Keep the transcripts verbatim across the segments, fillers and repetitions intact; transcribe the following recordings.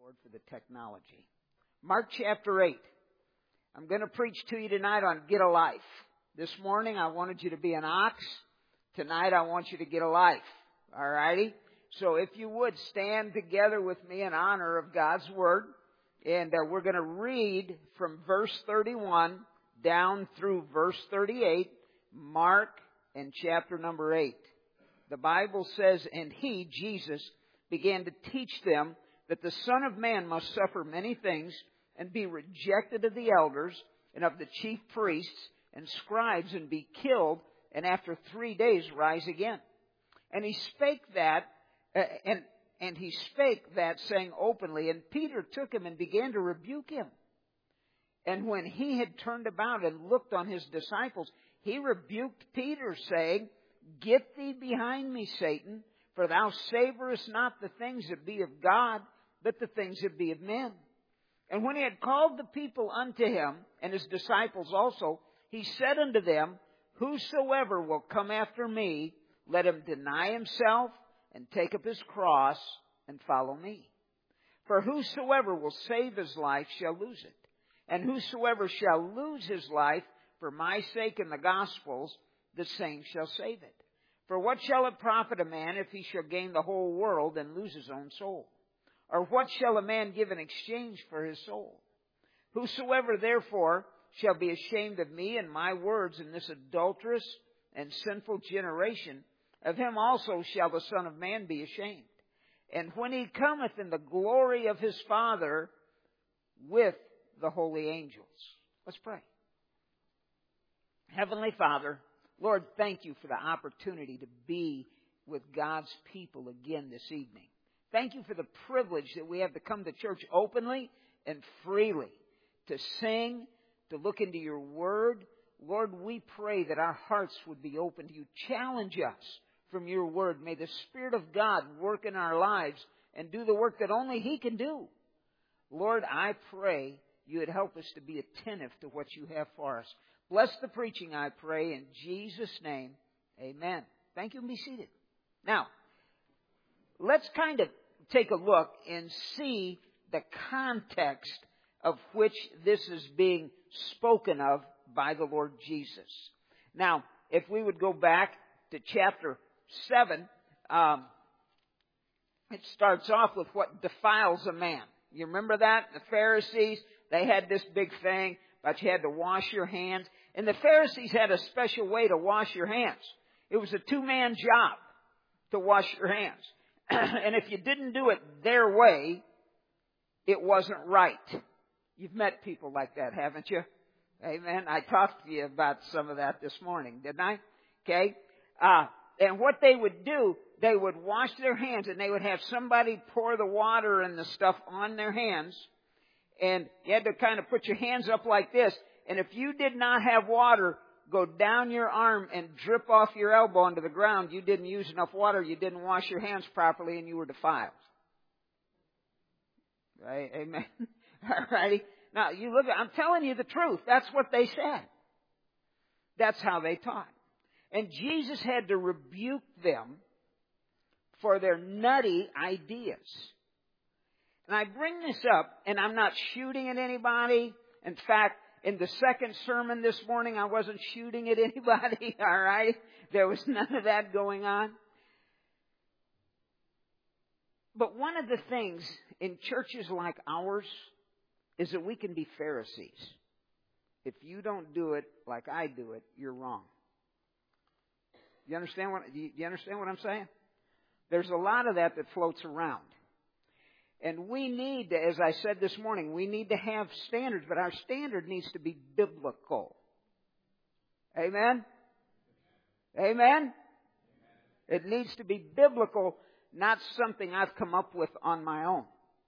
Lord, for the technology. Mark chapter eight. I'm going to preach to you tonight on get a life. This morning I wanted you to be an ox. Tonight I want you to get a life. All righty? So if you would stand together with me in honor of God's Word. And uh, we're going to read from verse thirty-one down through verse thirty-eight. Mark and chapter number eight. The Bible says, "And he, Jesus, began to teach them that the Son of Man must suffer many things and be rejected of the elders and of the chief priests and scribes and be killed, and after three days rise again. And he spake that, uh, and and he spake that, saying openly, and Peter took him and began to rebuke him. And when he had turned about and looked on his disciples, he rebuked Peter, saying, Get thee behind me, Satan, for thou savorest not the things that be of God, but the things that be of men. And when he had called the people unto him, and his disciples also, he said unto them, Whosoever will come after me, let him deny himself, and take up his cross, and follow me. For whosoever will save his life shall lose it. And whosoever shall lose his life for my sake and the gospel's, the same shall save it. For what shall it profit a man if he shall gain the whole world and lose his own soul? Or what shall a man give in exchange for his soul? Whosoever therefore shall be ashamed of me and my words in this adulterous and sinful generation, of him also shall the Son of Man be ashamed. And when he cometh in the glory of his Father with the holy angels." Let's pray. Heavenly Father, Lord, thank you for the opportunity to be with God's people again this evening. Thank you for the privilege that we have to come to church openly and freely, to sing, to look into your word. Lord, we pray that our hearts would be open to you. Challenge us from your word. May the Spirit of God work in our lives and do the work that only he can do. Lord, I pray you would help us to be attentive to what you have for us. Bless the preaching, I pray, in Jesus' name. Amen. Thank you, and be seated. Now, let's kind of take a look and see the context of which this is being spoken of by the Lord Jesus. Now, if we would go back to chapter seven, um, it starts off with what defiles a man. You remember that? The Pharisees, they had this big thing, but you had to wash your hands. And the Pharisees had a special way to wash your hands. It was a two-man job to wash your hands. And if you didn't do it their way, it wasn't right. You've met people like that, haven't you? Amen. I talked to you about some of that this morning, didn't I? Okay. Uh, and what they would do, they would wash their hands and they would have somebody pour the water and the stuff on their hands. And you had to kind of put your hands up like this. And if you did not have water go down your arm and drip off your elbow onto the ground, you didn't use enough water, you didn't wash your hands properly, and you were defiled. Right? Amen. All righty. Now, you look at, I'm telling you the truth. That's what they said. That's how they taught. And Jesus had to rebuke them for their nutty ideas. And I bring this up, and I'm not shooting at anybody. In fact, in the second sermon this morning, I wasn't shooting at anybody, all right? There was none of that going on. But one of the things in churches like ours is that we can be Pharisees. If you don't do it like I do it, you're wrong. You understand what, do you understand what I'm saying? There's a lot of that that floats around. And we need to, as I said this morning, we need to have standards, but our standard needs to be biblical. Amen? Amen? It needs to be biblical, not something I've come up with on my own.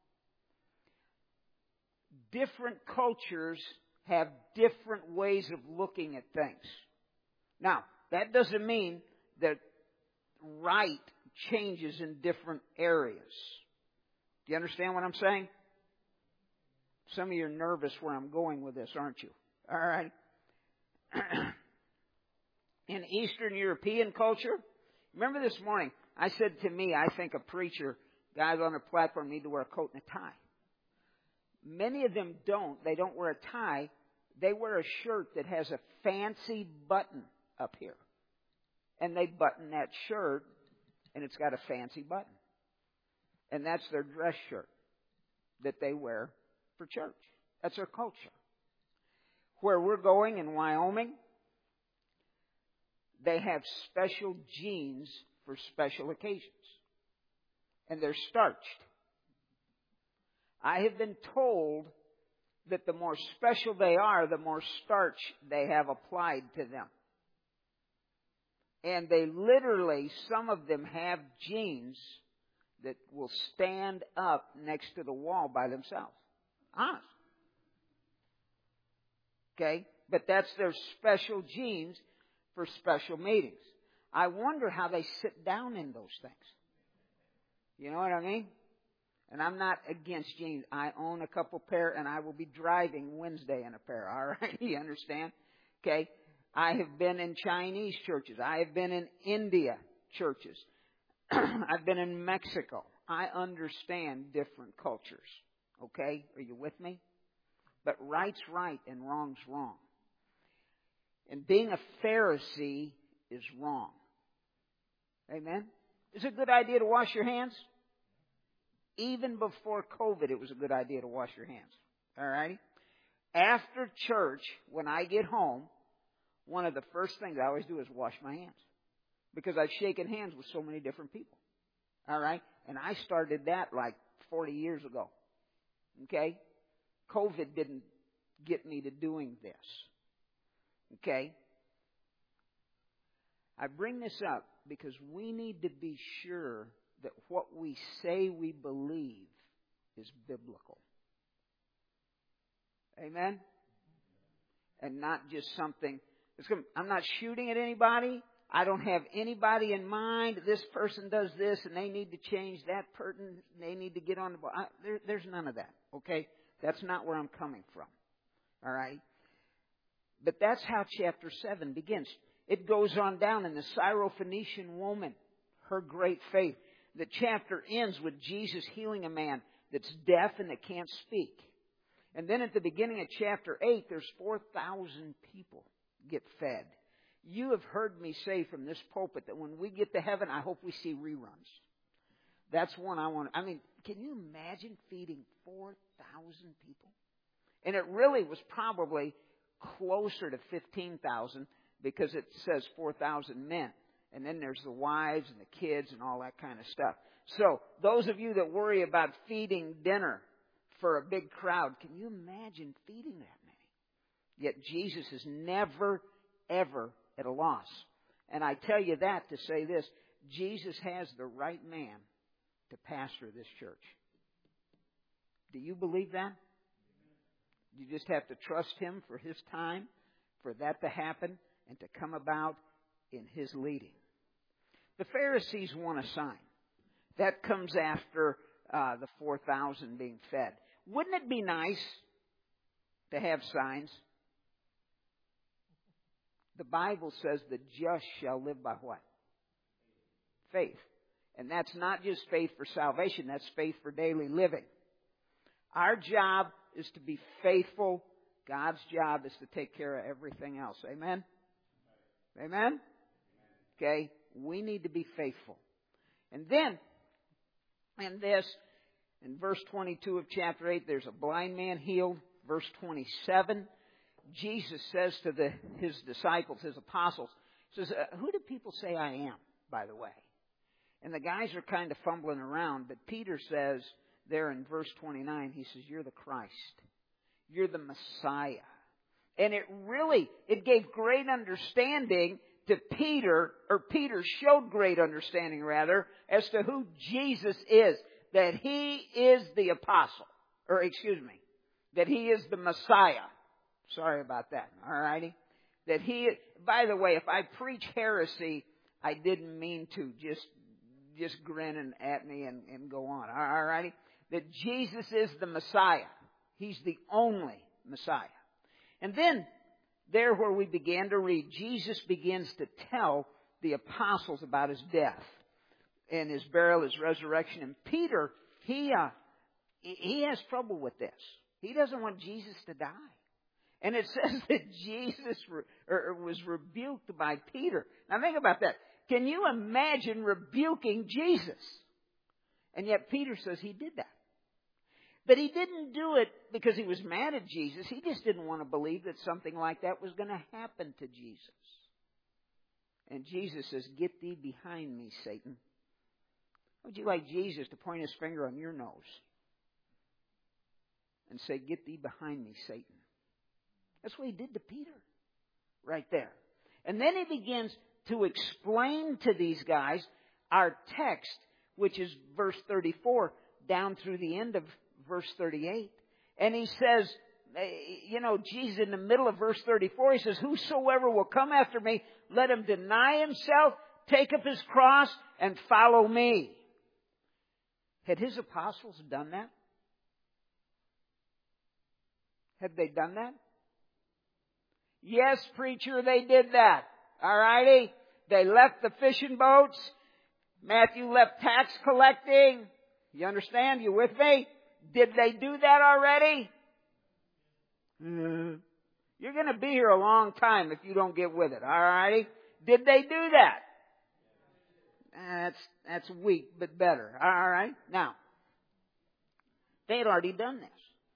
Different cultures have different ways of looking at things. Now, that doesn't mean that right changes in different areas. Do you understand what I'm saying? Some of you are nervous where I'm going with this, aren't you? All right. In Eastern European culture, remember this morning, I said to me, I think a preacher, guys on a platform need to wear a coat and a tie. Many of them don't. They don't wear a tie. They wear a shirt that has a fancy button up here. And they button that shirt, and it's got a fancy button. And that's their dress shirt that they wear for church. That's their culture. Where we're going in Wyoming, they have special jeans for special occasions. And they're starched. I have been told that the more special they are, the more starch they have applied to them. And they literally, some of them have jeans that will stand up next to the wall by themselves. Honest. Okay? But that's their special jeans for special meetings. I wonder how they sit down in those things. You know what I mean? And I'm not against jeans. I own a couple pair, and I will be driving Wednesday in a pair. All right? You understand? Okay? I have been in Chinese churches. I have been in India churches. I've been in Mexico. I understand different cultures. Okay? Are you with me? But right's right and wrong's wrong. And being a Pharisee is wrong. Amen? Is it a good idea to wash your hands? Even before COVID, it was a good idea to wash your hands. All right? After church, when I get home, one of the first things I always do is wash my hands. Because I've shaken hands with so many different people. All right? And I started that like forty years ago. Okay? COVID didn't get me to doing this. Okay? I bring this up because we need to be sure that what we say we believe is biblical. Amen? And not just something. It's gonna, I'm not shooting at anybody. I don't have anybody in mind. This person does this and they need to change that person. They need to get on the board. I, there, there's none of that. Okay? That's not where I'm coming from. All right? But that's how chapter seven begins. It goes on down in the Syrophoenician woman, her great faith. The chapter ends with Jesus healing a man that's deaf and that can't speak. And then at the beginning of chapter eight, there's four thousand people get fed. You have heard me say from this pulpit that when we get to heaven, I hope we see reruns. That's one I want. I mean, can you imagine feeding four thousand people? And it really was probably closer to fifteen thousand because it says four thousand men. And then there's the wives and the kids and all that kind of stuff. So those of you that worry about feeding dinner for a big crowd, can you imagine feeding that many? Yet Jesus is never, ever at a loss. And I tell you that to say this. Jesus has the right man to pastor this church. Do you believe that? You just have to trust Him for His time, for that to happen, and to come about in His leading. The Pharisees want a sign. That comes after uh, the four thousand being fed. Wouldn't it be nice to have signs? The Bible says the just shall live by what? Faith. And that's not just faith for salvation. That's faith for daily living. Our job is to be faithful. God's job is to take care of everything else. Amen? Amen? Okay? We need to be faithful. And then, in this, in verse twenty-two of chapter eight, there's a blind man healed. Verse twenty-seven, Jesus says to the, His disciples, His apostles, says, uh, who do people say I am, by the way? And the guys are kind of fumbling around, but Peter says there in verse twenty-nine, he says, you're the Christ. You're the Messiah. And it really, it gave great understanding to Peter, or Peter showed great understanding, rather, as to who Jesus is. That He is the apostle. Or, excuse me, that He is the Messiah. Sorry about that, all righty? That He, by the way, if I preach heresy, I didn't mean to. Just just grin at me and, and go on, all righty? That Jesus is the Messiah. He's the only Messiah. And then, there where we began to read, Jesus begins to tell the apostles about His death and His burial, His resurrection. And Peter, he uh, he has trouble with this. He doesn't want Jesus to die. And it says that Jesus re- or was rebuked by Peter. Now think about that. Can you imagine rebuking Jesus? And yet Peter says he did that. But he didn't do it because he was mad at Jesus. He just didn't want to believe that something like that was going to happen to Jesus. And Jesus says, "Get thee behind me, Satan." Would you like Jesus to point his finger on your nose and say, "Get thee behind me, Satan"? That's what he did to Peter right there. And then he begins to explain to these guys our text, which is verse thirty-four down through the end of verse thirty-eight. And he says, you know, Jesus in the middle of verse thirty-four, he says, "Whosoever will come after me, let him deny himself, take up his cross, and follow me." Had his apostles done that? Had they done that? Yes, preacher, they did that. All righty? They left the fishing boats. Matthew left tax collecting. You understand? You with me? Did they do that already? Mm. You're going to be here a long time if you don't get with it. All righty? Did they do that? That's, that's weak, but better. All right? Now, they had already done this.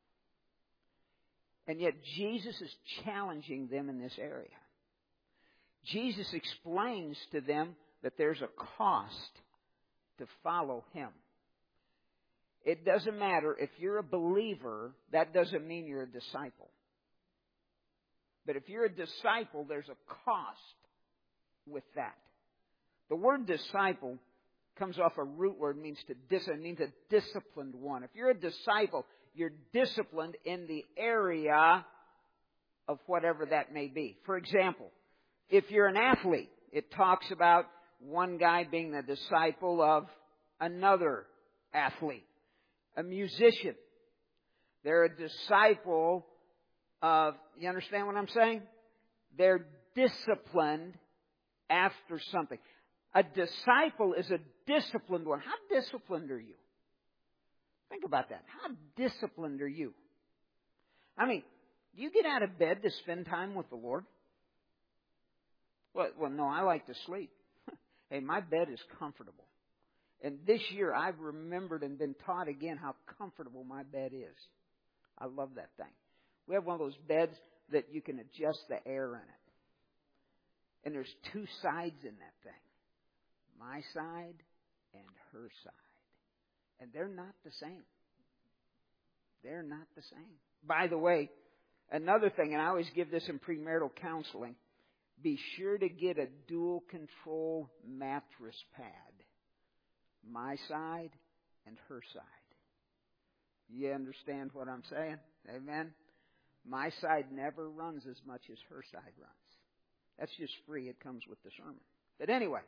And yet Jesus is challenging them in this area. Jesus explains to them that there's a cost to follow Him. It doesn't matter if you're a believer, that doesn't mean you're a disciple. But if you're a disciple, there's a cost with that. The word disciple comes off a root word, means to dis, it means a disciplined one. If you're a disciple, you're disciplined in the area of whatever that may be. For example, if you're an athlete, it talks about one guy being the disciple of another athlete. A musician, they're a disciple of, you understand what I'm saying? They're disciplined after something. A disciple is a disciplined one. How disciplined are you? Think about that. How disciplined are you? I mean, do you get out of bed to spend time with the Lord? Well, well no, I like to sleep. Hey, my bed is comfortable. And this year I've remembered and been taught again how comfortable my bed is. I love that thing. We have one of those beds that you can adjust the air in it. And there's two sides in that thing. My side and her side. And they're not the same. They're not the same. By the way, another thing, and I always give this in premarital counseling, be sure to get a dual control mattress pad. My side and her side. You understand what I'm saying? Amen? My side never runs as much as her side runs. That's just free. It comes with the sermon. But anyway,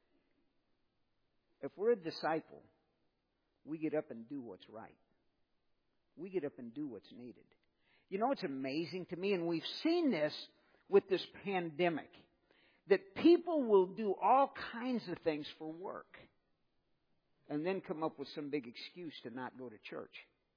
if we're a disciple, we get up and do what's right. We get up and do what's needed. You know what's amazing to me, and we've seen this with this pandemic, that people will do all kinds of things for work and then come up with some big excuse to not go to church.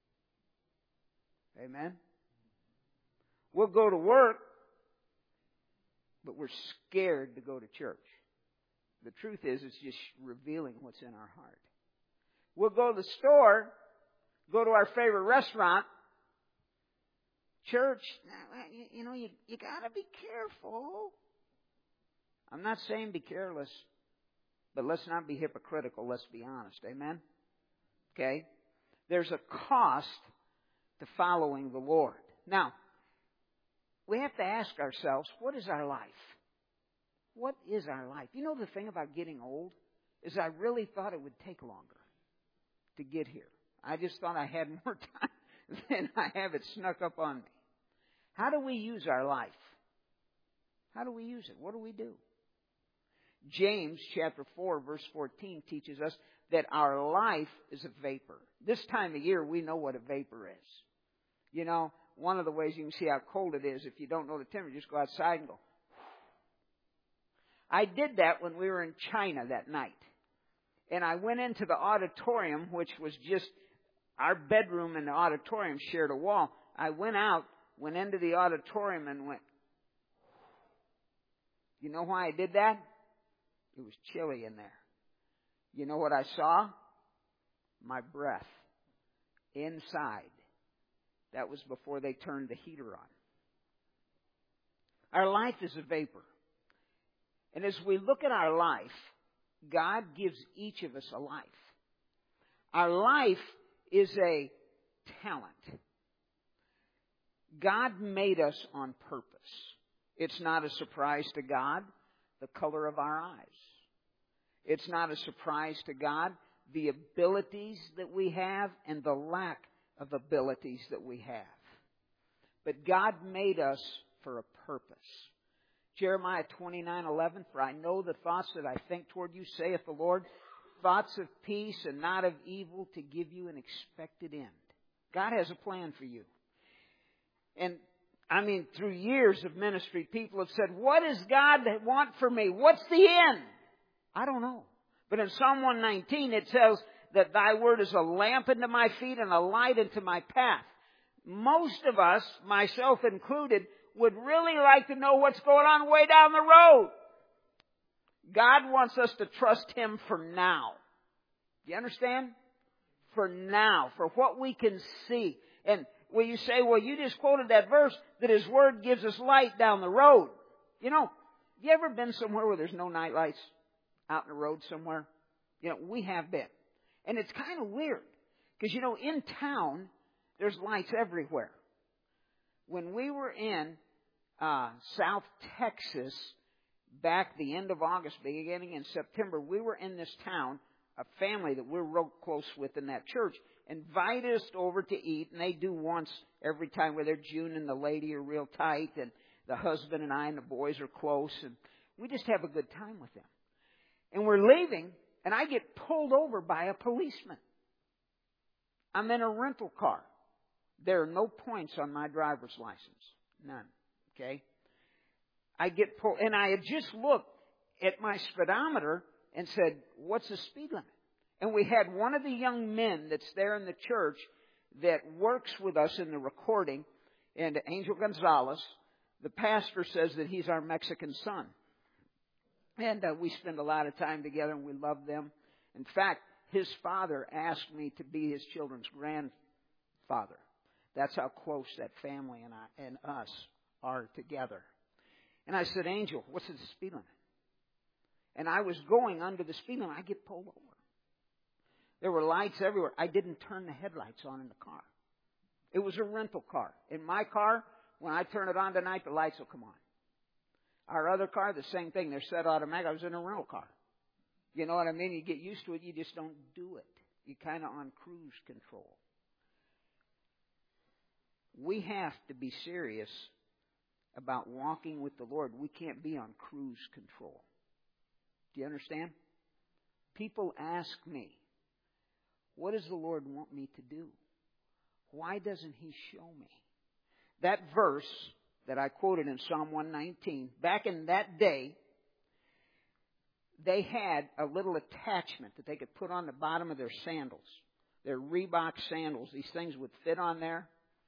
Amen? We'll go to work, but we're scared to go to church. The truth is, it's just revealing what's in our heart. We'll go to the store, go to our favorite restaurant. Church, you know, you, you got to be careful. I'm not saying be careless, but let's not be hypocritical. Let's be honest. Amen? Okay? There's a cost to following the Lord. Now, we have to ask ourselves, what is our life? What is our life? You know the thing about getting old is I really thought it would take longer to get here. I just thought I had more time than I have it snuck up on me. How do we use our life? How do we use it? What do we do? James chapter four verse fourteen teaches us that our life is a vapor. This time of year we know what a vapor is. You know, one of the ways you can see how cold it is, if you don't know the temperature, just go outside and go. I did that when we were in China that night. And I went into the auditorium, which was just, our bedroom and the auditorium shared a wall. I went out, went into the auditorium and went, you know why I did that? It was chilly in there. You know what I saw? My breath inside. That was before they turned the heater on. Our life is a vapor. And as we look at our life, God gives each of us a life. Our life is a talent. God made us on purpose. It's not a surprise to God, the color of our eyes. It's not a surprise to God, the abilities that we have and the lack of abilities that we have. But God made us for a purpose. Jeremiah twenty-nine eleven, for I know the thoughts that I think toward you, saith the Lord, thoughts of peace and not of evil, to give you an expected end. God has a plan for you. And I mean, through years of ministry, people have said, what does God want for me? What's the end? I don't know. But in Psalm one nineteen, it says that thy word is a lamp unto my feet and a light unto my path. Most of us, myself included, would really like to know what's going on way down the road. God wants us to trust Him for now. Do you understand? For now, for what we can see. And when you say, well, you just quoted that verse, that His Word gives us light down the road. You know, have you ever been somewhere where there's no night lights? Out in the road somewhere? You know, we have been. And it's kind of weird. Because, you know, in town, there's lights everywhere. When we were in uh, South Texas, back the end of August, beginning in September, we were in this town. A family that we're real close with in that church invited us over to eat, and they do once every time where they're June and the lady are real tight, and the husband and I and the boys are close, and we just have a good time with them. And we're leaving, and I get pulled over by a policeman. I'm in a rental car. There are no points on my driver's license. None. Okay? I get pulled, and I had just looked at my speedometer and said, what's the speed limit? And we had one of the young men that's there in the church that works with us in the recording, and Angel Gonzalez, the pastor says that he's our Mexican son. And uh, we spend a lot of time together, and we love them. In fact, his father asked me to be his children's grandfather. That's how close that family and I and us are together. And I said, Angel, what's the speed limit? And I was going under the speed limit. I get pulled over. There were lights everywhere. I didn't turn the headlights on in the car. It was a rental car. In my car, when I turn it on tonight, the lights will come on. Our other car, the same thing. They're set automatic. I was in a rental car. You know what I mean? You get used to it. You just don't do it. You're kind of on cruise control. We have to be serious about walking with the Lord. We can't be on cruise control. Do you understand? People ask me, what does the Lord want me to do? Why doesn't He show me? That verse that I quoted in Psalm one nineteen, back in that day, they had a little attachment that they could put on the bottom of their sandals. Their Reebok sandals. These things would fit on there.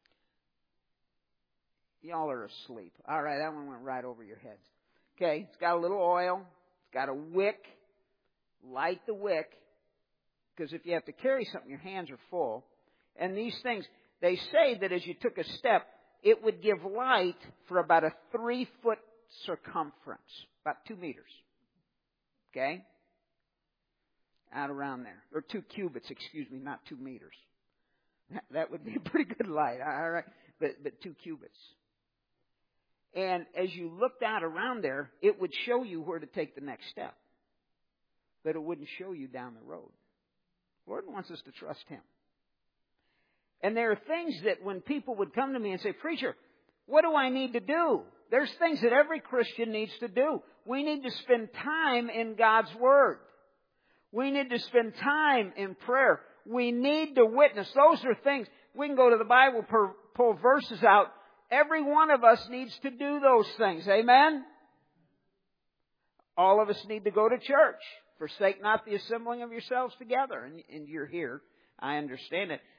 Y'all are asleep. All right, that one went right over your heads. Okay, it's got a little oil. It's got a wick. Light the wick. Because if you have to carry something, your hands are full. And these things, they say that as you took a step, it would give light for about a three-foot circumference. About two meters. Okay? Out around there. Or two cubits, excuse me, not two meters. That would be a pretty good light. All right. But, but two cubits. And as you looked out around there, it would show you where to take the next step. But it wouldn't show you down the road. The Lord wants us to trust Him. And there are things that when people would come to me and say, Preacher, what do I need to do? There's things that every Christian needs to do. We need to spend time in God's Word. We need to spend time in prayer. We need to witness. Those are things. We can go to the Bible, pull verses out. Every one of us needs to do those things. Amen? All of us need to go to church. Forsake not the assembling of yourselves together. And, and you're here. I understand it.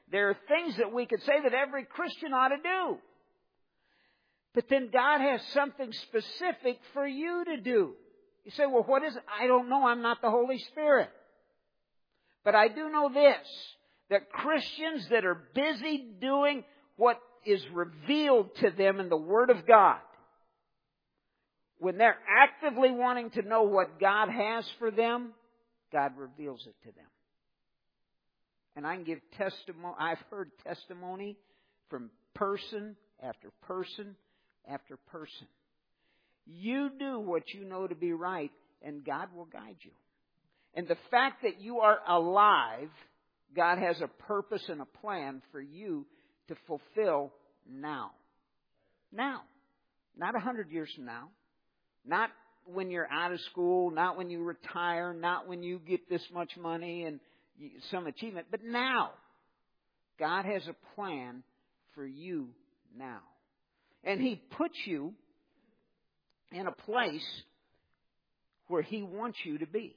There are things that we could say that every Christian ought to do. But then God has something specific for you to do. You say, well, what is it? I don't know. I'm not the Holy Spirit. But I do know this, that Christians that are busy doing what is revealed to them in the Word of God, when they're actively wanting to know what God has for them, God reveals it to them. And I can give testimony. I've heard testimony from person after person after person. You do what you know to be right, and God will guide you. And the fact that you are alive, God has a purpose and a plan for you to fulfill now. Now. Not a hundred years from now. Not when you're out of school, not when you retire, not when you get this much money and some achievement, but now. God has a plan for you now. And He puts you in a place where He wants you to be.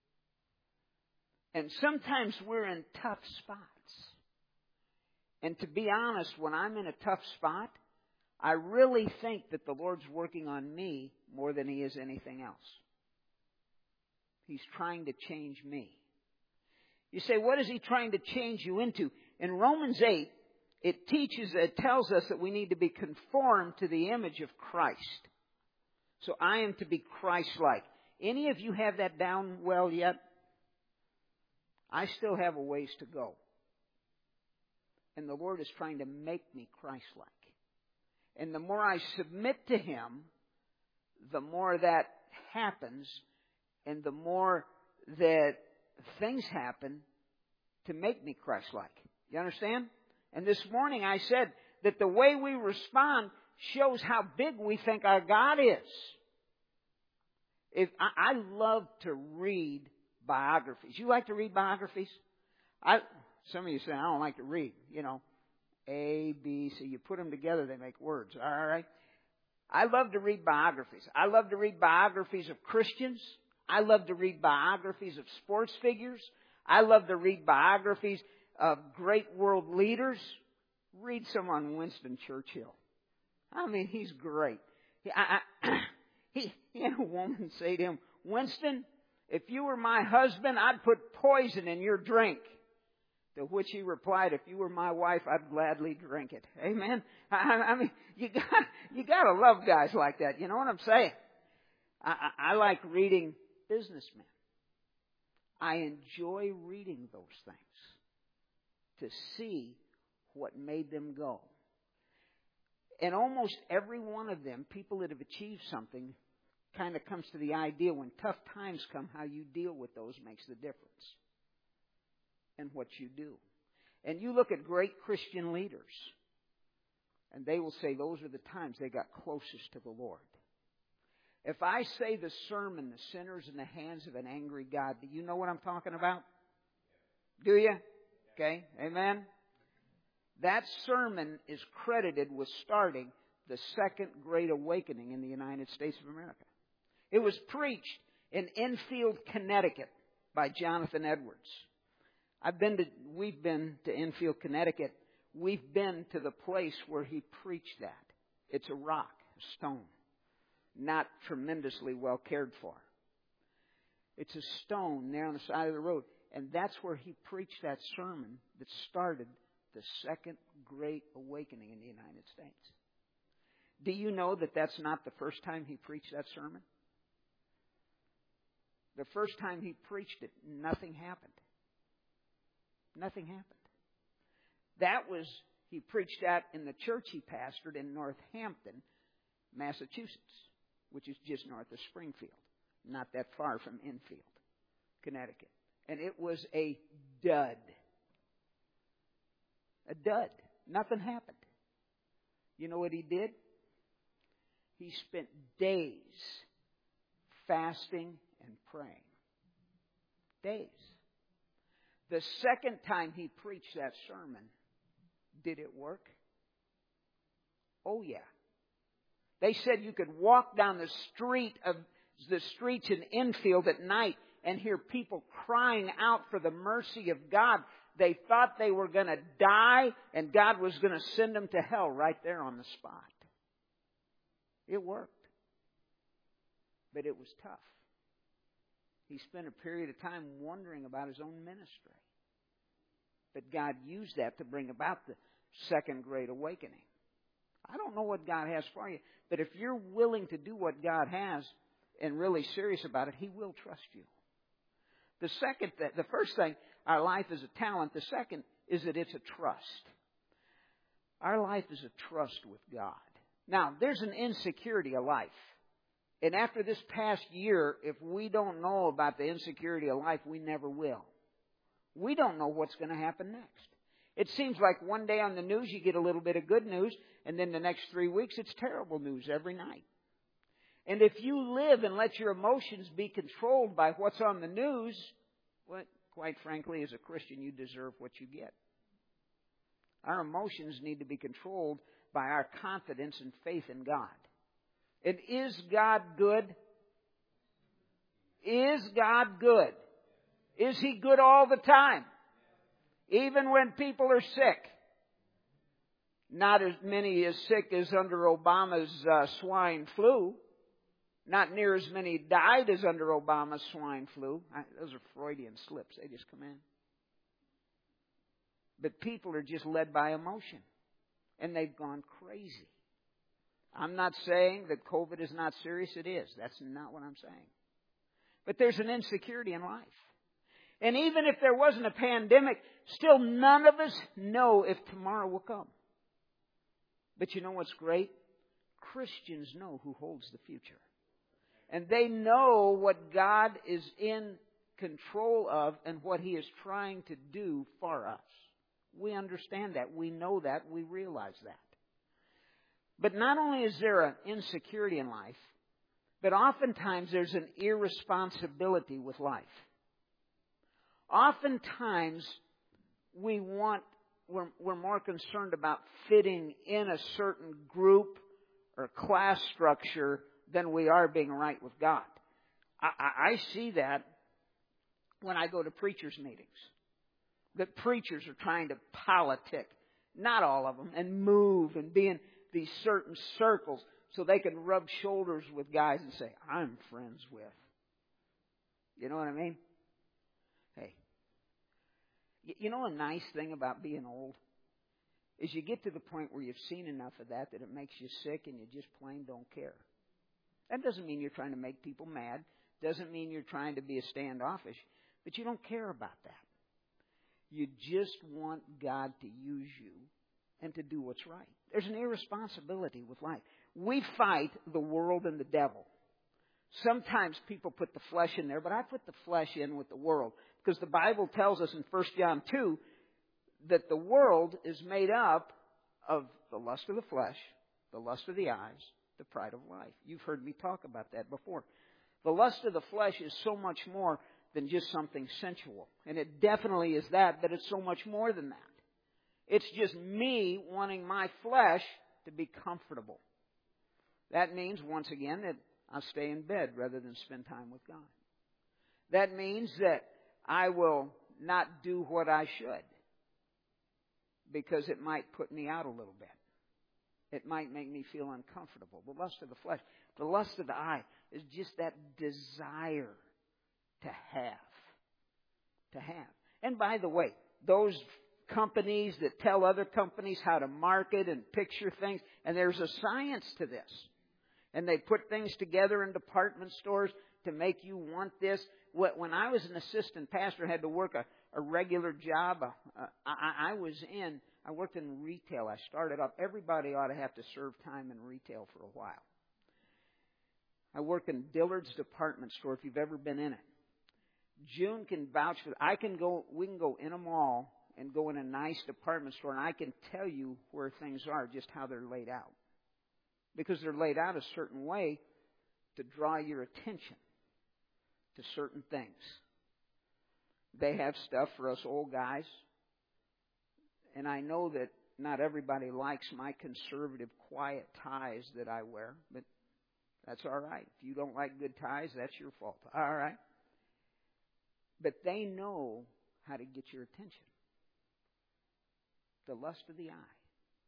And sometimes we're in tough spots. And to be honest, when I'm in a tough spot, I really think that the Lord's working on me more than He is anything else. He's trying to change me. You say, what is He trying to change you into? In Romans eight, it teaches, it tells us that we need to be conformed to the image of Christ. So I am to be Christ-like. Any of you have that down well yet? I still have a ways to go. And the Lord is trying to make me Christ-like. And the more I submit to Him, the more that happens, and the more that things happen to make me Christ-like. You understand? And this morning I said that the way we respond shows how big we think our God is. If I, I love to read biographies. You like to read biographies? I some of you say, I don't like to read. You know, A, B, C. You put them together, they make words. All right? I love to read biographies. I love to read biographies of Christians. I love to read biographies of sports figures. I love to read biographies of great world leaders. Read some on Winston Churchill. I mean, he's great. He, I, I, he, he had a woman say to him, Winston, if you were my husband, I'd put poison in your drink. To which he replied, if you were my wife, I'd gladly drink it. Amen? I, I mean, you got you got to love guys like that. You know what I'm saying? I, I, I like reading businessmen. I enjoy reading those things to see what made them go. And almost every one of them, people that have achieved something, kind of comes to the idea when tough times come, how you deal with those makes the difference in what you do. And you look at great Christian leaders, and they will say those are the times they got closest to the Lord. If I say the sermon, The Sinners in the Hands of an Angry God, do you know what I'm talking about? Do you? Okay, amen? That sermon is credited with starting the Second Great Awakening in the United States of America. It was preached in Enfield, Connecticut by Jonathan Edwards. I've been to, we've been to Enfield, Connecticut. We've been to the place where he preached that. It's a rock, a stone, not tremendously well cared for. It's a stone there on the side of the road. And that's where he preached that sermon that started the Second Great Awakening in the United States. Do you know that that's not the first time he preached that sermon? The first time he preached it, nothing happened. Nothing happened. That was, he preached that in the church he pastored in Northampton, Massachusetts, which is just north of Springfield, not that far from Enfield, Connecticut. And it was a dud. A dud. Nothing happened. You know what he did? He spent days fasting and praying. Days. The second time he preached that sermon, did it work? Oh, yeah. They said you could walk down the street of the streets in Enfield at night and hear people crying out for the mercy of God. They thought they were going to die and God was going to send them to hell right there on the spot. It worked. But it was tough. He spent a period of time wondering about his own ministry. But God used that to bring about the Second Great Awakening. I don't know what God has for you, but if you're willing to do what God has and really serious about it, He will trust you. The second, the first thing, our life is a talent. The second is that it's a trust. Our life is a trust with God. Now, there's an insecurity of life. And after this past year, if we don't know about the insecurity of life, we never will. We don't know what's going to happen next. It seems like one day on the news you get a little bit of good news, and then the next three weeks it's terrible news every night. And if you live and let your emotions be controlled by what's on the news, well, quite frankly, as a Christian, you deserve what you get. Our emotions need to be controlled by our confidence and faith in God. And is God good? Is God good? Is He good all the time? Even when people are sick. Not as many as sick as under Obama's uh, swine flu. Not near as many died as under Obama's swine flu. I, those are Freudian slips. They just come in. But people are just led by emotion. And they've gone crazy. I'm not saying that COVID is not serious. It is. That's not what I'm saying. But there's an insecurity in life. And even if there wasn't a pandemic, still none of us know if tomorrow will come. But you know what's great? Christians know who holds the future. And they know what God is in control of and what He is trying to do for us. We understand that. We know that. We realize that. But not only is there an insecurity in life, but oftentimes there's an irresponsibility with life. Oftentimes we want, we're, we're more concerned about fitting in a certain group or class structure than we are being right with God. I, I, I see that when I go to preachers' meetings. That preachers are trying to politic, not all of them, and move and be in these certain circles so they can rub shoulders with guys and say, I'm friends with. You know what I mean? Hey, you know a nice thing about being old? Is you get to the point where you've seen enough of that that it makes you sick and you just plain don't care. That doesn't mean you're trying to make people mad. Doesn't mean you're trying to be a standoffish. But you don't care about that. You just want God to use you and to do what's right. There's an irresponsibility with life. We fight the world and the devil. Sometimes people put the flesh in there, but I put the flesh in with the world. Because the Bible tells us in First John two that the world is made up of the lust of the flesh, the lust of the eyes, the pride of life. You've heard me talk about that before. The lust of the flesh is so much more than just something sensual. And it definitely is that, but it's so much more than that. It's just me wanting my flesh to be comfortable. That means, once again, that I'll stay in bed rather than spend time with God. That means that I will not do what I should because it might put me out a little bit. It might make me feel uncomfortable. The lust of the flesh, the lust of the eye is just that desire to have. To have. And by the way, those companies that tell other companies how to market and picture things, and there's a science to this. And they put things together in department stores to make you want this. When I was an assistant pastor, I had to work a, a regular job. Uh, I, I was in, I worked in retail. I started off, everybody ought to have to serve time in retail for a while. I worked in Dillard's department store, if you've ever been in it. June can vouch for that. I can go, we can go in a mall and go in a nice department store, and I can tell you where things are, just how they're laid out. Because they're laid out a certain way to draw your attention to certain things. They have stuff for us old guys. And I know that not everybody likes my conservative, quiet ties that I wear, but that's all right. If you don't like good ties, that's your fault. All right. But they know how to get your attention. the lust of the eye.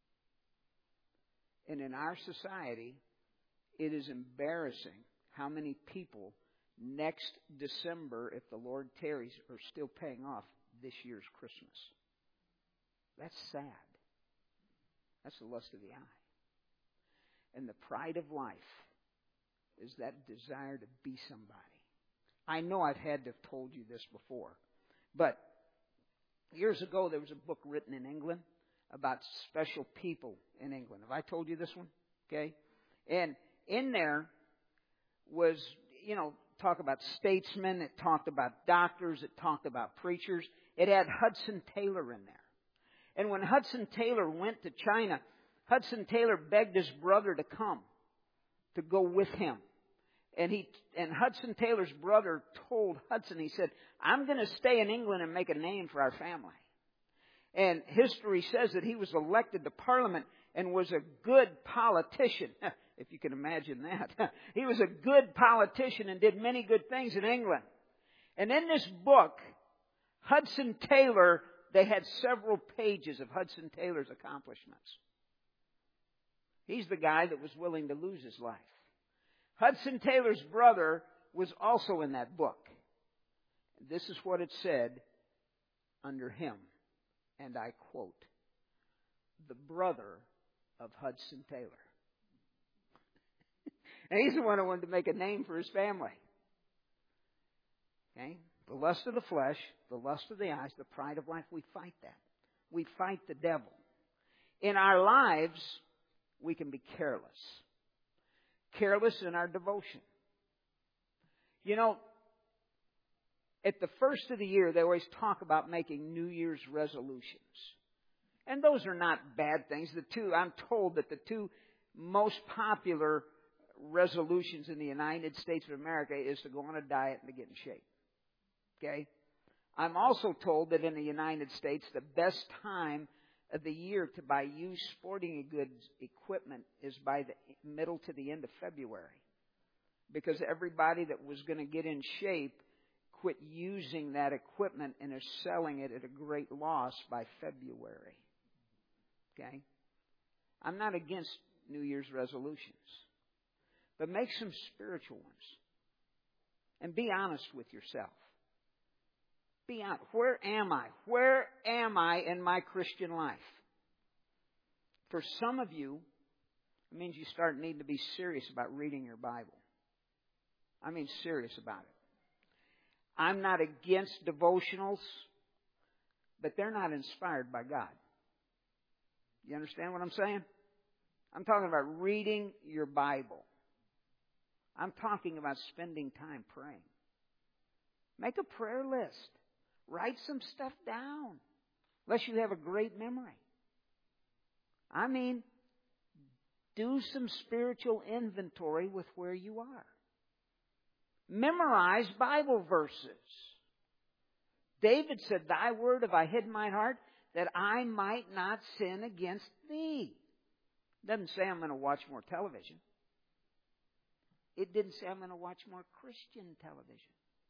And in our society, it is embarrassing how many people next December, if the Lord tarries, are still paying off this year's Christmas. That's sad. That's the lust of the eye. And the pride of life is that desire to be somebody. I know I've had to have told you this before, but years ago there was a book written in England about special people in England. Have I told you this one? Okay. And in there was, you know, talk about statesmen, it talked about doctors, it talked about preachers. It had Hudson Taylor in there. And when Hudson Taylor went to China, Hudson Taylor begged his brother to come, to go with him. And he and Hudson Taylor's brother told Hudson, he said, I'm going to stay in England and make a name for our family. And history says that he was elected to Parliament and was a good politician. If you can imagine that. He was a good politician and did many good things in England. And in this book, Hudson Taylor, they had several pages of Hudson Taylor's accomplishments. He's the guy that was willing to lose his life. Hudson Taylor's brother was also in that book. This is what it said under him, and I quote, the brother of Hudson Taylor. And he's the one who wanted to make a name for his family. Okay? The lust of the flesh, the lust of the eyes, the pride of life, we fight that. We fight the devil. In our lives, we can be careless. Careless in our devotion. You know, at the first of the year, they always talk about making New Year's resolutions. And those are not bad things. The two, I'm told that the two most popular resolutions in the United States of America is to go on a diet and to get in shape. Okay? I'm also told that in the United States, the best time of the year to buy used sporting goods equipment is by the middle to the end of February. Because everybody that was going to get in shape quit using that equipment and is selling it at a great loss by February. Okay? I'm not against New Year's resolutions. But make some spiritual ones. And be honest with yourself. Be honest. Where am I? Where am I in my Christian life? For some of you, it means you start needing to be serious about reading your Bible. I mean serious about it. I'm not against devotionals, but they're not inspired by God. You understand what I'm saying? I'm talking about reading your Bible. I'm talking about spending time praying. Make a prayer list. Write some stuff down. Unless you have a great memory. I mean, do some spiritual inventory with where you are. Memorize Bible verses. David said, Thy word have I hid in my heart, that I might not sin against thee. It doesn't say I'm going to watch more television. It didn't say I'm going to watch more Christian television.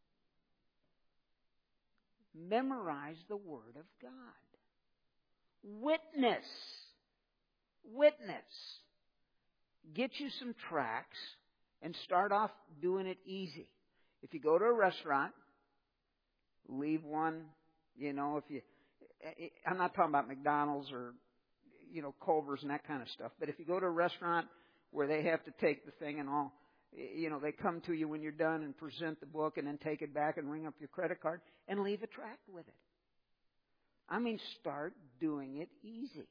Memorize the Word of God. Witness. Witness. Get you some tracts and start off doing it easy. If you go to a restaurant, leave one, you know, if you, I'm not talking about McDonald's or, you know, Culver's and that kind of stuff, but if you go to a restaurant where they have to take the thing and all, you know, they come to you when you're done and present the book and then take it back and ring up your credit card and leave a tract with it. I mean, start doing it easy.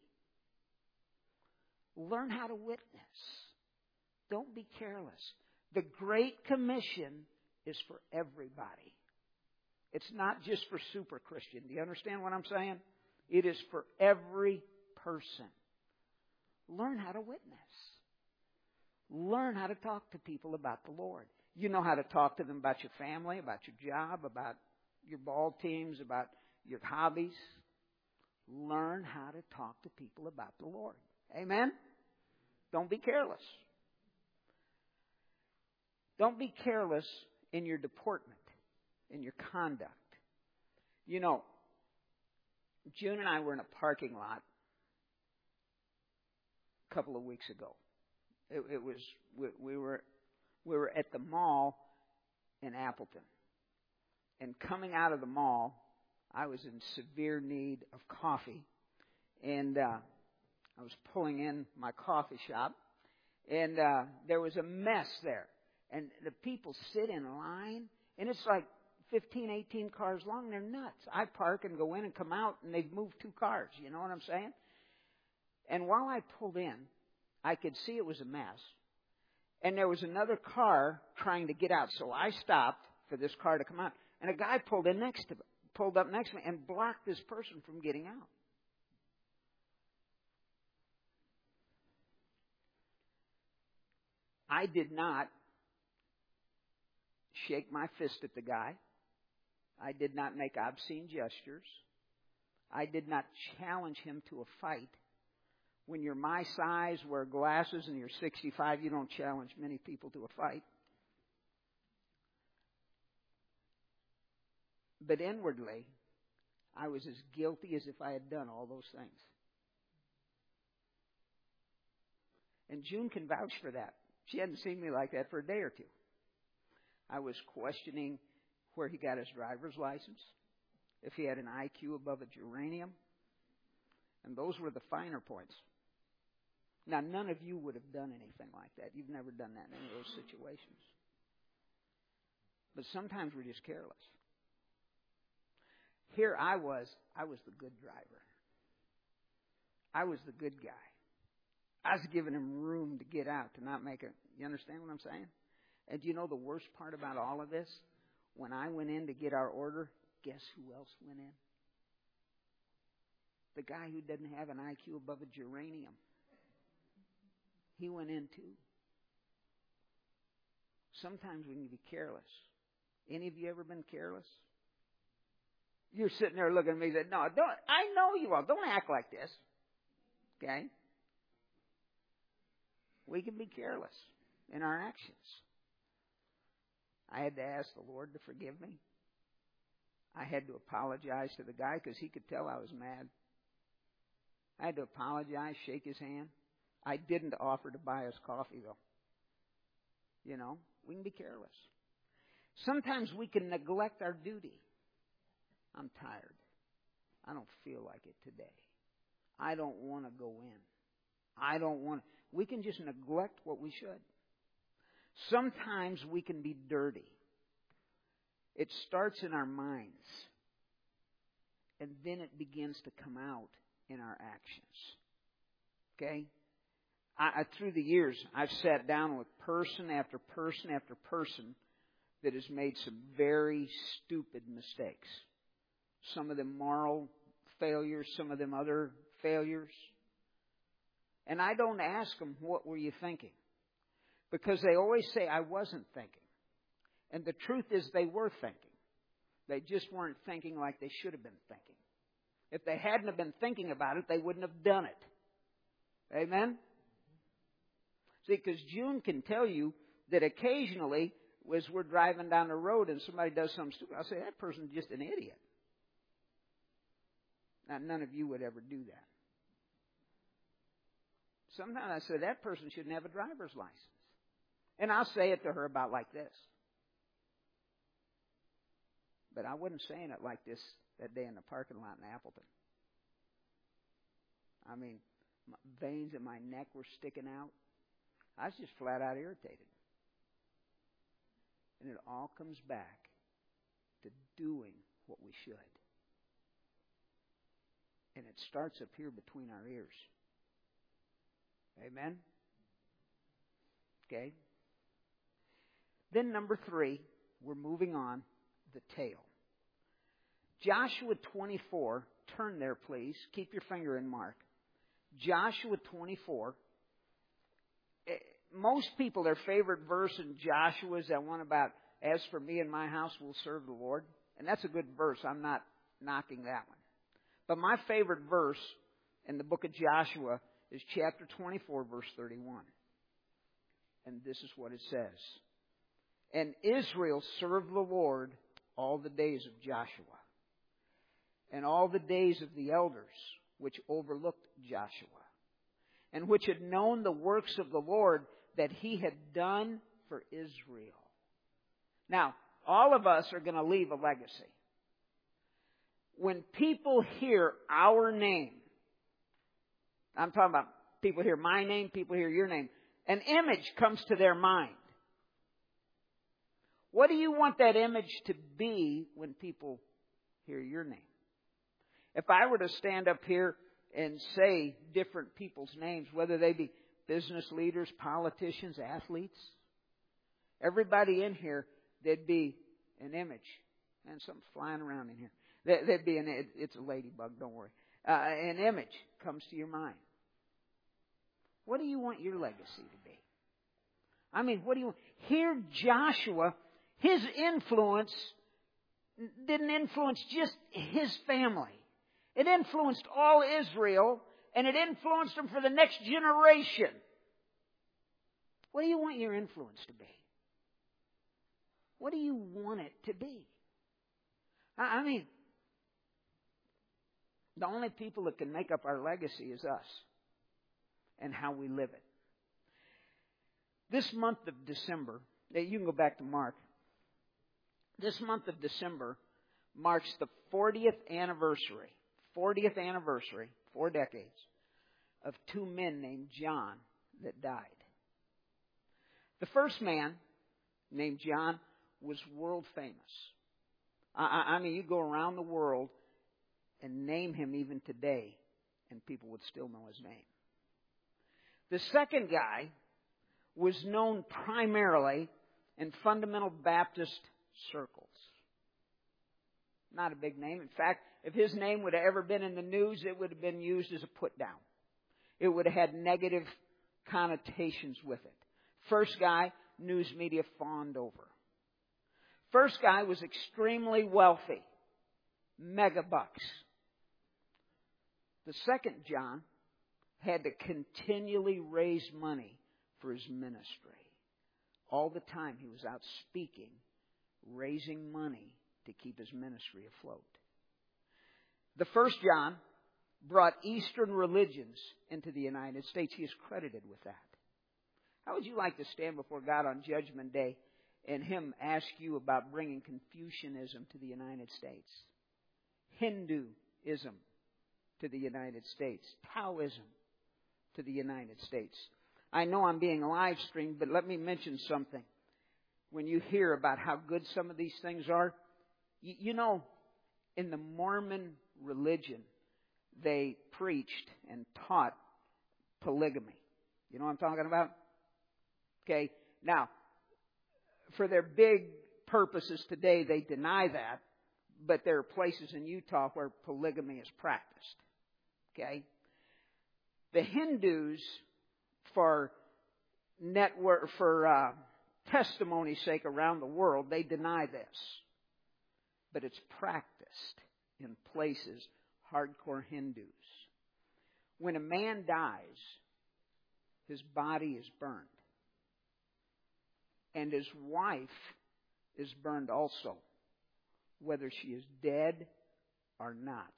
Learn how to witness. Don't be careless. The Great Commission is for everybody. It's not just for super Christian. Do you understand what I'm saying? It is for every person. Learn how to witness. Learn how to talk to people about the Lord. You know how to talk to them about your family, about your job, about your ball teams, about your hobbies. Learn how to talk to people about the Lord. Amen? Don't be careless. Don't be careless in your deportment, in your conduct. You know, June and I were in a parking lot a couple of weeks ago. It, it was we, we were we were at the mall in Appleton, and coming out of the mall, I was in severe need of coffee, and uh, I was pulling in my coffee shop, and uh, there was a mess there, and the people sit in line, and it's like fifteen, eighteen cars long. They're nuts. I park and go in and come out, and they've moved two cars. You know what I'm saying? And while I pulled in, I could see it was a mess. And there was another car trying to get out. So I stopped for this car to come out. And a guy pulled in next to pulled up next to me and blocked this person from getting out. I did not shake my fist at the guy. I did not make obscene gestures. I did not challenge him to a fight. When you're my size, wear glasses, and you're sixty-five, you don't challenge many people to a fight. But inwardly, I was as guilty as if I had done all those things. And June can vouch for that. She hadn't seen me like that for a day or two. I was questioning where he got his driver's license, if he had an I Q above a geranium, and those were the finer points. Now, none of you would have done anything like that. You've never done that in any of those situations. But sometimes we're just careless. Here I was, I was the good driver. I was the good guy. I was giving him room to get out, to not make it. You understand what I'm saying? And do you know the worst part about all of this? When I went in to get our order, guess who else went in? The guy who didn't have an I Q above a geranium. He went in too. Sometimes we can be careless. Any of you ever been careless? You're sitting there looking at me and saying, no, don't, I know you all. Don't act like this. Okay? We can be careless in our actions. I had to ask the Lord to forgive me. I had to apologize to the guy because he could tell I was mad. I had to apologize, shake his hand. I didn't offer to buy us coffee, though. You know, we can be careless. Sometimes we can neglect our duty. I'm tired. I don't feel like it today. I don't want to go in. I don't want to. We can just neglect what we should. Sometimes we can be dirty. It starts in our minds, and then it begins to come out in our actions. Okay? I, I, through the years, I've sat down with person after person after person that has made some very stupid mistakes. Some of them moral failures, some of them other failures. And I don't ask them, what were you thinking? Because they always say, I wasn't thinking. And the truth is they were thinking. They just weren't thinking like they should have been thinking. If they hadn't have been thinking about it, they wouldn't have done it. Amen? See, because June can tell you that occasionally, as we're driving down the road and somebody does something stupid, I'll say, that person's just an idiot. Now, none of you would ever do that. Sometimes I say, that person shouldn't have a driver's license. And I'll say it to her about like this. But I wasn't saying it like this that day in the parking lot in Appleton. I mean, my veins in my neck were sticking out. I was just flat out irritated. And it all comes back to doing what we should. And it starts up here between our ears. Amen? Okay? Then number three, we're moving on, the tail. Joshua twenty-four, turn there please. Keep your finger in Mark. Joshua twenty-four. Most people, their favorite verse in Joshua is that one about, as for me and my house, we'll serve the Lord. And that's a good verse. I'm not knocking that one. But my favorite verse in the book of Joshua is chapter twenty-four, verse thirty-one. And this is what it says. And Israel served the Lord all the days of Joshua, and all the days of the elders which overlooked Joshua. and which had known the works of the Lord that He had done for Israel. Now, all of us are going to leave a legacy. When people hear our name, I'm talking about people hear my name, people hear your name, an image comes to their mind. What do you want that image to be when people hear your name? If I were to stand up here and say different people's names, whether they be business leaders, politicians, athletes, everybody in here, there'd be an image. And something's flying around in here. There'd be an, it's a ladybug, don't worry. Uh, an image comes to your mind. What do you want your legacy to be? I mean, what do you want? Here, Joshua, his influence didn't influence just his family. It influenced all Israel, and it influenced them for the next generation. What do you want your influence to be? What do you want it to be? I mean, the only people that can make up our legacy is us and how we live it. This month of December, you can go back to Mark. This month of December marks the fortieth anniversary, fortieth anniversary, four decades, of two men named John that died. The first man, named John, was world famous. I, I mean, you go around the world and name him even today, and people would still know his name. The second guy was known primarily in fundamental Baptist circles. Not a big name. In fact, if his name would have ever been in the news, it would have been used as a put down. It would have had negative connotations with it. First guy, news media fawned over. First guy was extremely wealthy. Mega bucks. The second John had to continually raise money for his ministry. All the time he was out speaking, raising money to keep his ministry afloat. The first John brought Eastern religions into the United States. He is credited with that. How would you like to stand before God on Judgment Day and Him ask you about bringing Confucianism to the United States? Hinduism to the United States. Taoism to the United States. I know I'm being live streamed, but let me mention something. When you hear about how good some of these things are, you, you know, in the Mormon religion, they preached and taught polygamy. You know what I'm talking about? Okay. Now, for their big purposes today, they deny that, but there are places in Utah where polygamy is practiced. Okay. The Hindus, for network, for uh, testimony's sake around the world, they deny this, but it's practiced in places, hardcore Hindus. When a man dies, his body is burned, and his wife is burned also, whether she is dead or not.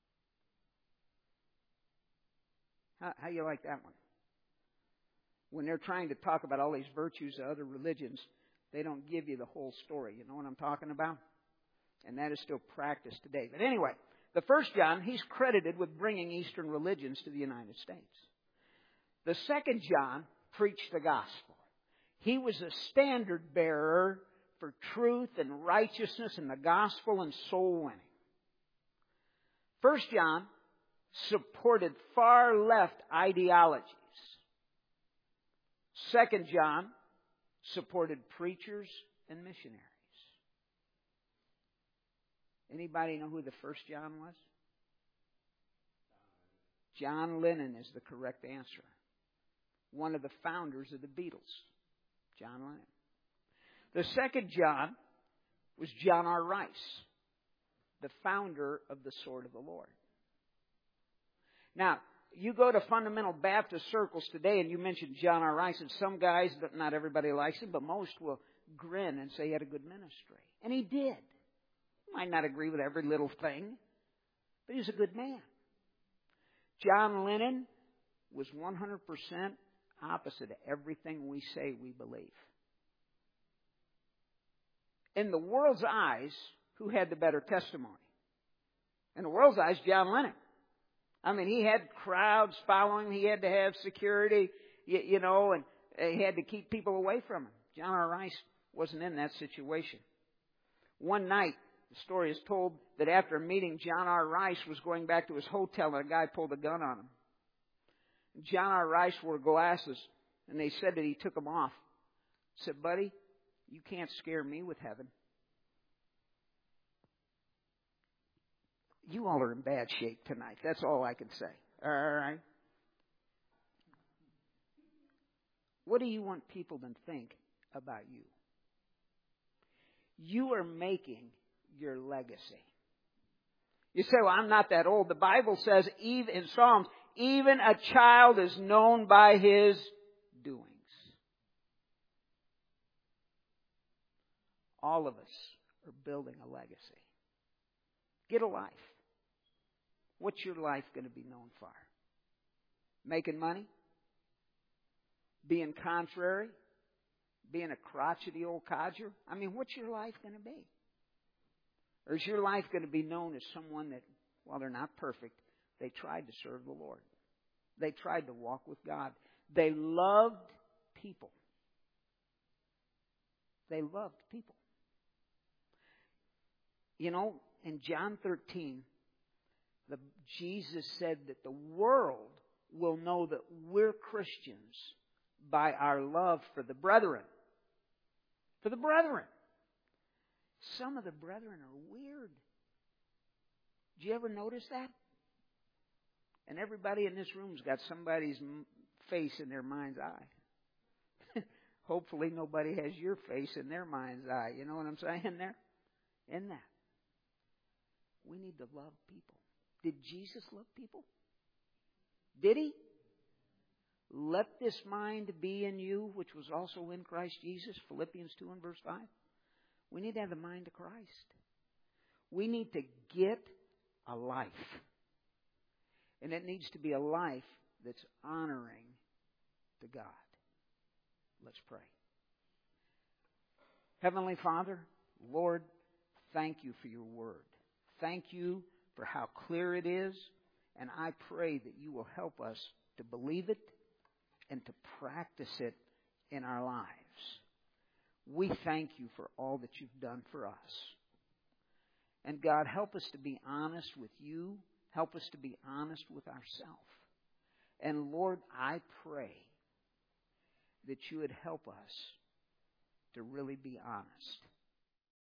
How, how you like that one? When they're trying to talk about all these virtues of other religions, they don't give you the whole story. You know what I'm talking about? And that is still practiced today. But anyway, the first John, he's credited with bringing Eastern religions to the United States. The second John preached the gospel. He was a standard bearer for truth and righteousness and the gospel and soul winning. First John supported far left ideologies. Second John supported preachers and missionaries. Anybody know who the first John was? John Lennon is the correct answer. One of the founders of the Beatles. John Lennon. The second John was John R. Rice, the founder of the Sword of the Lord. Now, you go to fundamental Baptist circles today and you mention John R. Rice, and some guys, but not everybody likes him, but most will grin and say he had a good ministry. And he did. You might not agree with every little thing, but he was a good man. John Lennon was one hundred percent opposite of everything we say we believe. In the world's eyes, who had the better testimony? In the world's eyes, John Lennon. I mean, he had crowds following him. He had to have security, you, you know, and he had to keep people away from him. John R. Rice wasn't in that situation. One night, the story is told that after a meeting, John R. Rice was going back to his hotel and a guy pulled a gun on him. John R. Rice wore glasses, and they said that he took them off. Said, buddy, you can't scare me with heaven. You all are in bad shape tonight. That's all I can say. All right? What do you want people to think about you? You are making your legacy. You say, well, I'm not that old. The Bible says, even in Psalms, even a child is known by his doings. All of us are building a legacy. Get a life. What's your life going to be known for? Making money? Being contrary? Being a crotchety old codger? I mean, what's your life going to be? Or is your life going to be known as someone that, while they're not perfect, they tried to serve the Lord. They tried to walk with God. They loved people. They loved people. You know, in John thirteen, the, Jesus said that the world will know that we're Christians by our love for the brethren. For the brethren. Some of the brethren are weird. Did you ever notice that? And everybody in this room's got somebody's face in their mind's eye. Hopefully nobody has your face in their mind's eye. You know what I'm saying there? In that. We need to love people. Did Jesus love people? Did he? Let this mind be in you, which was also in Christ Jesus, Philippians two and verse five. We need to have the mind of Christ. We need to get a life. And it needs to be a life that's honoring to God. Let's pray. Heavenly Father, Lord, thank you for your word. Thank you for how clear it is. And I pray that you will help us to believe it and to practice it in our lives. We thank you for all that you've done for us. And God, help us to be honest with you. Help us to be honest with ourselves. And Lord, I pray that you would help us to really be honest.